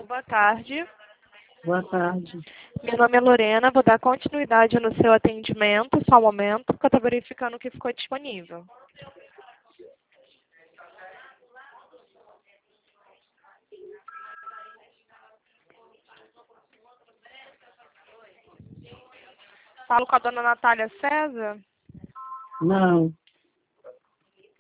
boa tarde. Boa tarde. Meu nome é Lorena, vou dar continuidade no seu atendimento, só um momento, porque eu estou verificando o que ficou disponível. Falo com a dona Natália César? Não.